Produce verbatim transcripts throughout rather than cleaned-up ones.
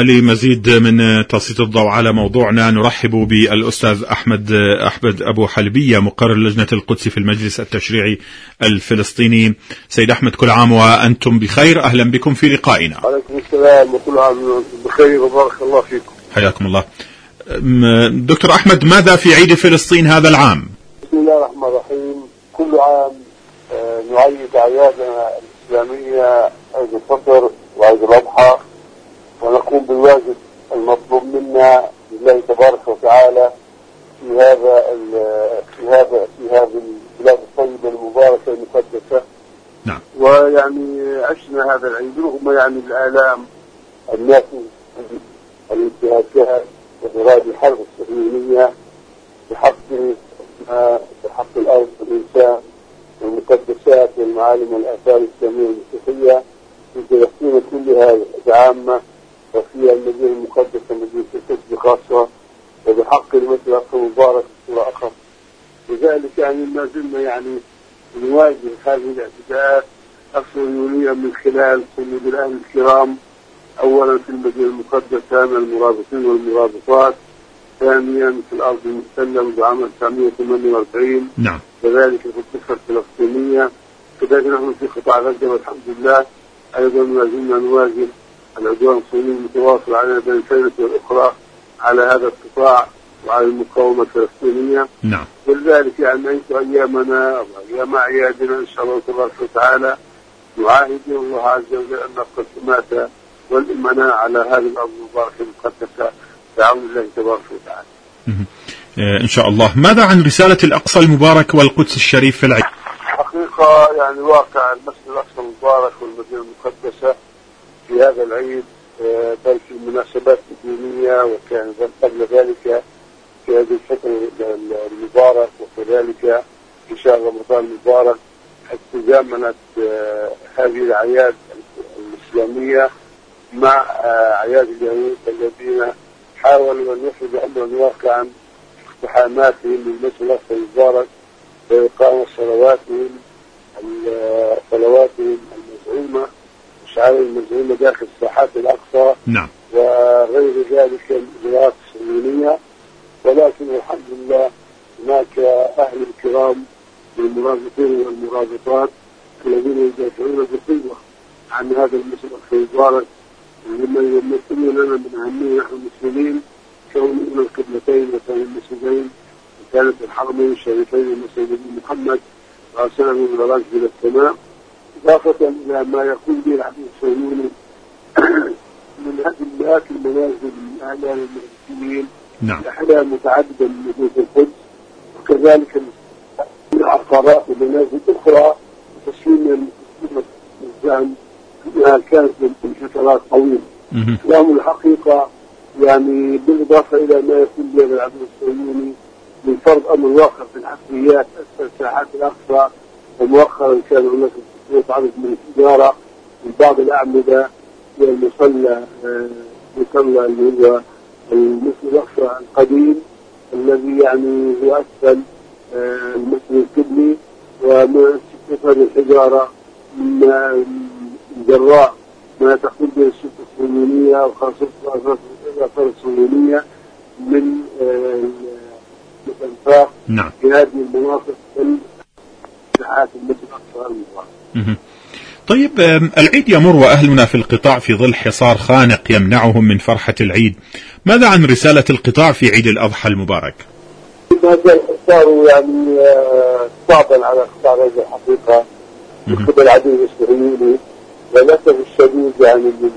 ولمزيد من تسليط الضوء على موضوعنا نرحب بالأستاذ أحمد أحمد أبو حلبية مقرر لجنة القدس في المجلس التشريعي الفلسطيني. سيد أحمد، كل عام وأنتم بخير، أهلا بكم في لقائنا. عليكم السلام وكل عام وأنتم بخير وبارك الله فيكم. حياكم الله. دكتور أحمد، ماذا في عيد فلسطين هذا العام؟ بسم الله الرحمن الرحيم. كل عام نعيد أعيادنا الإسلامية، عيد الفطر وعيد الأضحى، ونقوم بالواجب المطلوب منا لله تبارك وتعالى في هذا في هذا في هذه البلاد الطيبة المباركة المقدسة. نعم. ويعني عشنا هذا العيد رغم يعني الآلام الناس الانتهاكات وإرادة الحرب الصهيونية بحق بحق الأرض والإنسان والمقدسات والمعالم والآثار الإسلامية والمسيحية في فلسطين كلها بعامة، وفيها المدينة المقدسة مدينة القدس بخاصة، وبحق المسجد الأقصى المبارك بصورة أخص. لذلك يعني ما زلنا يعني نواجه هذه الاعتداءات الصهيونية من خلال صمود الأهل الكرام، أولا في المدينة المقدسة من المرابطين والمرابطات، ثانيا في الأرض المحتلة بعام تسعمائة وثمانية وأربعين. نعم. كذلك في الضفة الفلسطينية، كذلك نحن في قطاع غزة والحمد لله أيضا ما زلنا نواجه العدوان الصهيوني المتواصل على بين سنة والأخرى على هذا القطاع وعلى المقاومة الفلسطينية. نعم. ولذلك يعني نعيش أيامنا وأيام أعيادنا إن شاء الله تبارك وتعالى نعاهد الله عز وجل أن نبقى السماتة والإمناء على هذه الأرض المباركة المقدسة بعون الله تبارك وتعالى. إن شاء الله. ماذا عن رسالة الأقصى المبارك والقدس الشريف في العيد؟ حقيقة يعني واقع المسجد الأقصى المبارك والمدينة المقدسة في هذا العيد، بل في المناسبات الدينية، وكان قبل ذلك في هذه الفترة المبارك، وكذلك في شهر رمضان المبارك، حيث تزامنت هذه الأعياد الإسلامية مع أعياد اليهود الذين حاولوا أن يخرجوا أمرا واقعا اقتحاماتهم للمسجد الأقصى المبارك وإقامة صلواتهم صلواتهم المزعومة وشعائر المزعومة داخل ساحات الأقصى. نعم. وغير ذلك من الإجراءات الصهيونية. ولكن الحمد لله هناك أهل الكرام من المرابطين والمرابطات الذين يدافعون بقوة عن هذا المسجد الأقصى المبارك، مما يمثلون لنا من أهمية نحن المسلمين كون من القبلتين وكان المسجدين وكانت الحرمين الشريفين المسجد محمد راسنا من الراجل إلى السماء، إضافة إلى ما يقول به العدو الصهيوني من هذه مئات المنازل من أهل المسلمين. نعم. أحياء متعددة من مدينة القدس، وكذلك العقارات ومنازل أخرى تسليم الزعم أنها كانت من فترات طويلة. لهم الحقيقة يعني بالإضافة إلى ما يكون به العدو الصهيوني من فرض أمر واقع في الحفريات أسفل ساحات الأقصى، ومؤخرا كان هناك عدد من التجارة من بعض الأعمدة والمصلى المصلى اللي هو المسجد الأقصى القديم الذي يعني هو أسفل المسجد القبلي، وما هذه الحجارة من جراء ما تقوم به الشرطة الصهيونية وخاصة الآثار الصهيونية من الأنفاق. نعم. في هذه المناطق ساحات المسجد الأقصى المبارك. طيب، العيد يمر وأهلنا في القطاع في ظل حصار خانق يمنعهم من فرحة العيد. ماذا عن رسالة القطاع في عيد الأضحى المبارك؟ ما زال الحصار يعني صعبا على قطاع غزة الحقيقة من قبل العدو الصهيوني، وللأسف الشديد يعني من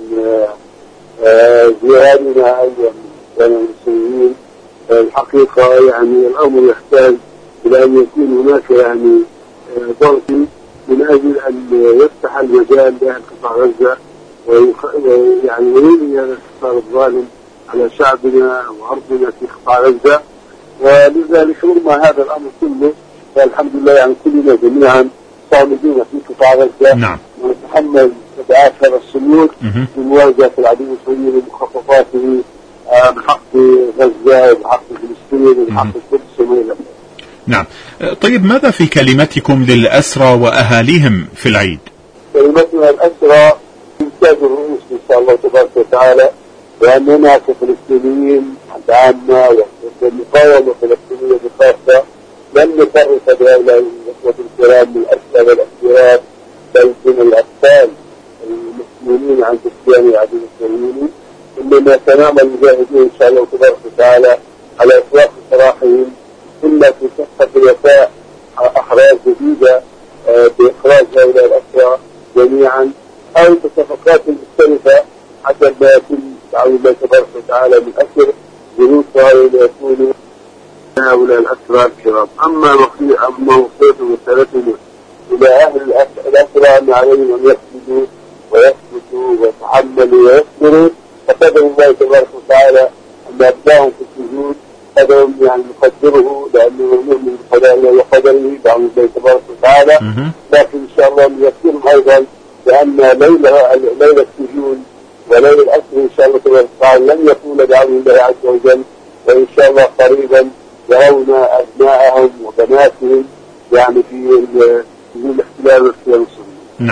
جيراننا أيضا من المسلمين. الحقيقة يعني الأمر يحتاج إلى أن يكون هناك يعني ضغط من أجل أن يفتح المجال لأهل قطاع غزة ويعني ينهي هذا الحصار الظالم على شعبنا وأرضنا في قطاع غزة. ولذلك رغم هذا الأمر كله فالحمد لله يعني كلنا جميعا صامدين في قطاع غزة. نعم. ونتحمل تبعات هذا الصمود في مواجهة العدو الصهيوني بمخططاته بحق غزة وبحق فلسطين وبحق القدس وما إلى ذلك. نعم. طيب، ماذا في كلمتكم للأسرى وأهاليهم في العيد؟ كلمتنا الأسرى تاج الرؤوس إن شاء الله تبارك وتعالى وأن هناك فلسطينيين عامة والمقاومة الفلسطينية بخاصة لن نفرق بهؤلاء الإخوة الكرام من الأسئلة والاختيارات بين الأطفال المسلمين عن كريستيان العدو الصهيوني، إنما سنعمل مجاهدين إن شاء الله تبارك وتعالى على إطلاق سراحهم، إلا في صفقة الوفاء أحرار جديدة بإخراج هؤلاء الأسرى جميعا، أو بصفقات مختلفة حسب ما يتم دعوة الله تبارك وتعالى من أسر جنود هؤلاء يكونوا هؤلاء الأسرى الكرام. أما أما وصية رسالتنا إلى أهل الأسرى أن عليهم أن يسجدوا ويثبتوا ويتحملوا ويصبروا، فقدر الله تبارك وتعالى أن أبداهم في السجود قدر يعني نقدره لأنه نؤمن بقضاء الله وقدره دعوة الله تبارك وتعالى، لكن إن شاء الله نذكرهم أيضا بأن ليلة ليلة السجون وليلة الأسر إن شاء الله تبارك وتعالى لن يكون دعوة الله عز وجل، وإن شاء الله قريبا يرون أبنائهم وبناتهم يعني في الاحتلال والصهيونية. نعم.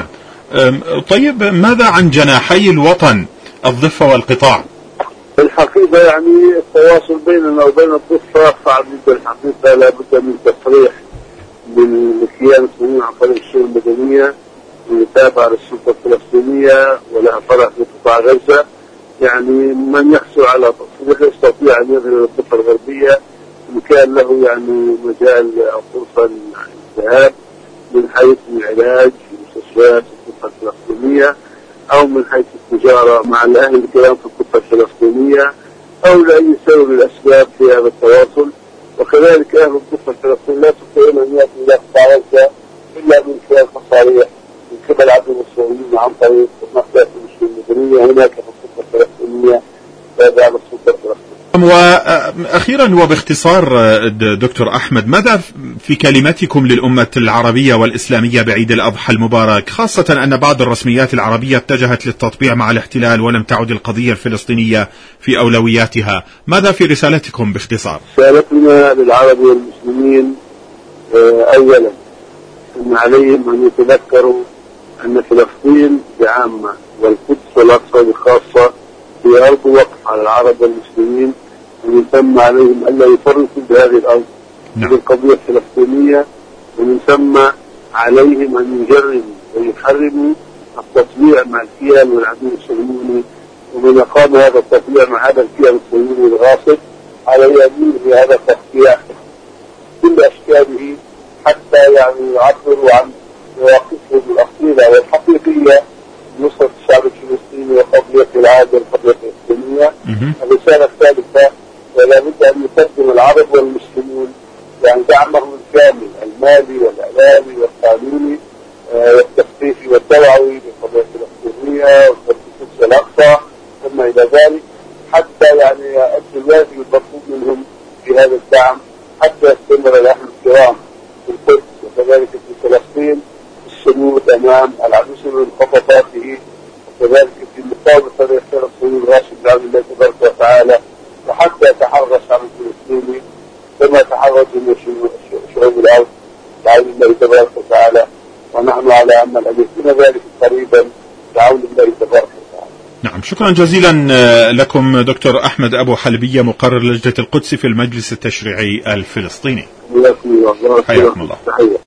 طيب ماذا عن جناحي الوطن الضفة والقطاع؟ الحقيقة يعني التواصل بيننا وبين الضفة صعب جدا الحقيقة، لابد من تصريح من الكيان المسؤولين عن طريق الشؤون المدنية المتابعة للسلطة الفلسطينية ولها فرع في قطاع غزة، يعني من يحصل على تصريح يستطيع أن يذهب إلى الضفة الغربية إن كان له يعني مجال أو فرصة للذهاب من حيث العلاج في مستشفيات الضفة الفلسطينية، أو من حيث التجارة مع الأهل الكرام في الضفة الفلسطينية، أو لأي سبب من الأسباب في هذا التواصل. وكذلك أهل الضفة الفلسطينية لا يستطيعون أن يأتوا إلى قطاع غزة إلا من خلال تصاريح من قبل عدو الصهيونيين عن طريق مقدار الشؤون المدنية هناك في الضفة الفلسطينية تابعة للسلطة الفلسطينية. وأخيرا وباختصار دكتور أحمد، ماذا في كلمتكم للأمة العربية والإسلامية بعيد الأضحى المبارك، خاصة أن بعض الرسميات العربية اتجهت للتطبيع مع الاحتلال ولم تعد القضية الفلسطينية في أولوياتها؟ ماذا في رسالتكم باختصار؟ رسالتنا للعرب والمسلمين أولا أن عليهم أن يتذكروا أن فلسطين بعامة والقدس والأقصى بخاصة هي أرض وقف على العرب والمسلمين، ومن ثم عليهم ألا يفرطوا بهذه الأرض بالقضية الفلسطينية، ومن ثم عليهم أن يجرموا ويحرموا التطبيع مع الكيان والعدو الصهيوني، ومن قام هذا التطبيع مع هذا الكيان الصهيوني الغاصب عليه أن ينهي هذا التطبيع كل أشكاله حتى يعني يعبروا عن مواقفهم الأصيلة والحقيقية نصرة الشعب الفلسطيني وقضية العادة والقضية الفلسطينية. الرسالة الثالثة ولا بد أن يقدم العرب والمسلمون يعني دعمهم الكامل المالي والإعلامي والقانوني والتثقيفي والتوعوي للقضية الفلسطينية والقدس والأقصى ثم إلى ذلك، حتى يعني يؤدوا الواجب المطلوب منهم في هذا الدعم حتى يستمر الأهل الكرام في القدس وكذلك في فلسطين الصمود أمام العدو من خططاته، وكذلك في مقاومة هذا الشرف الصهيوني الراشد بعون الله تبارك وتعالى، وحتى يتحرر الشعب الفلسطيني كما تحرر جميع شعوب الأرض بعون الله تبارك وتعالى، ونحن على أمل أن يكون ذلك قريبا بعون الله تبارك وتعالى. نعم، شكرا جزيلا لكم دكتور أحمد أبو حلبية مقرر لجنة القدس في المجلس التشريعي الفلسطيني. حياكم الله.